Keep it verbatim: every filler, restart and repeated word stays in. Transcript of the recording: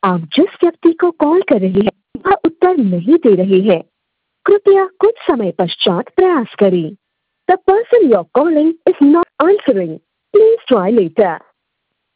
आप जिस व्यक्ति को कॉल कर रहे हैं वह उत्तर नहीं दे रहे हैं। कृपया कुछ समय पश्चात प्रयास करें। The person you're calling is not answering. Please try later.